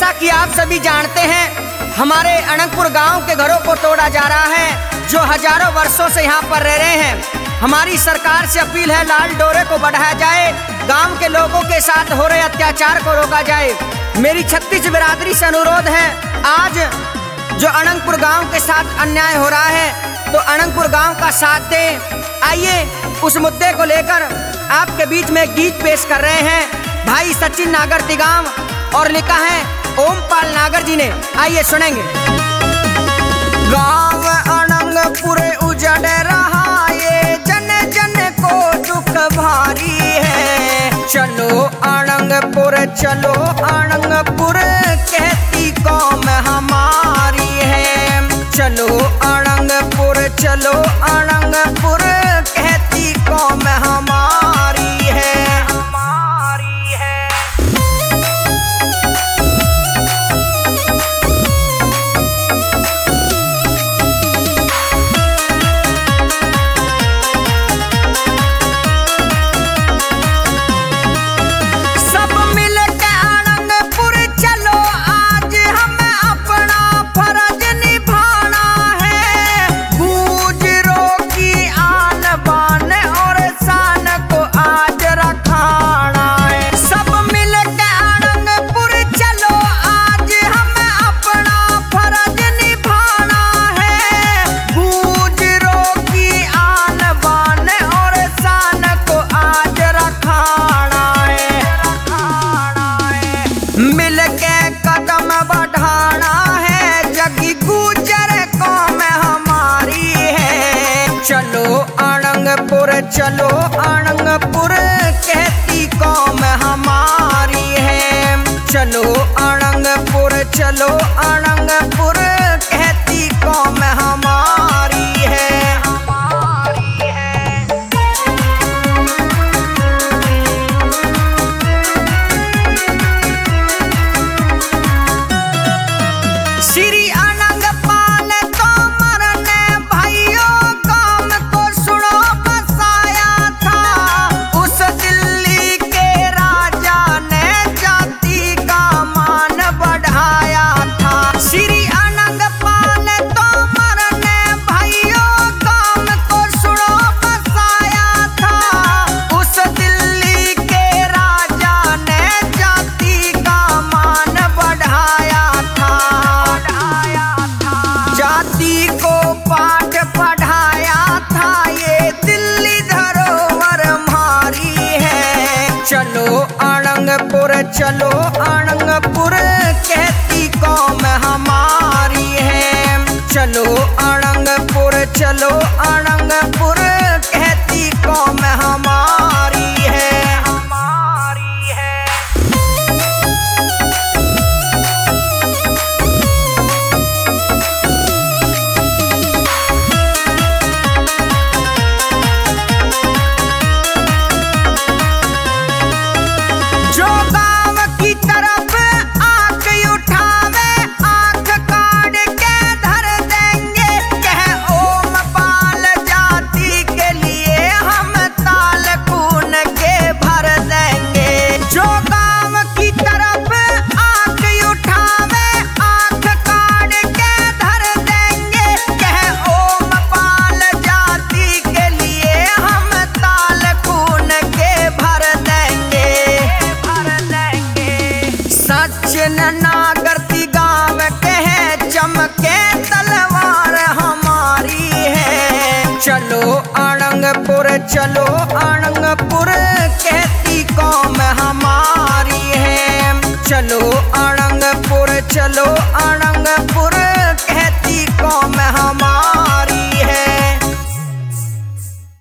जैसा कि आप सभी जानते हैं, हमारे अनंगपुर गांव के घरों को तोड़ा जा रहा है, जो हजारों वर्षों से यहाँ पर रह रहे हैं। हमारी सरकार से अपील है, लाल डोरे को बढ़ाया जाए, गांव के लोगों के साथ हो रहे अत्याचार को रोका जाए। मेरी 36 बिरादरी से अनुरोध है, आज जो अनंगपुर गांव के साथ अन्याय हो रहा है, तो अनंगपुर गांव का साथ दें। आइए उस मुद्दे को लेकर आपके बीच में गीत पेश कर रहे हैं भाई सचिन नागर तिगाम, और लिखा है ओमपाल नागर जी ने। आइए सुनेंगे। गांव अनंगपुर उजड़ रहा, ये जन जन को दुख भारी है। चलो अनंगपुर चलो अनंगपुर, कहती कौम हमारी है। चलो अनंगपुर चलो अनंगपुर, कहती कौम हमारी है। चलो अनंगपुर, कहती कौम हमारी है। चलो अनंगपुर चलो अनंगपुर, कहती कौम हमारी है। श्री अनंगपाल तोमर ने भाइयों काम को सुनो बसाया था। उस दिल्ली के राजा ने जाति का मान बढ़ाया था। श्री अनंगपाल तोमर ने भाइयों काम को सुनो बसाया था। उस दिल्ली के राजा ने जाति का मान बढ़ाया था। जाति को पाठ पढ़ाया था, ये दिल्ली धरोहर हमारी है। चलो अनंगपुर चलो अनंगपुर, कहती कौम हमारी है। चलो अनंगपुर चलो अनंगपुर, कहती कौम हमारी है। नागर तिगाम कहे चमके तलवार हमारी है। चलो अनंगपुर चलो अनंगपुर, कहती कौम हमारी है। चलो अनंगपुर चलो अनंगपुर।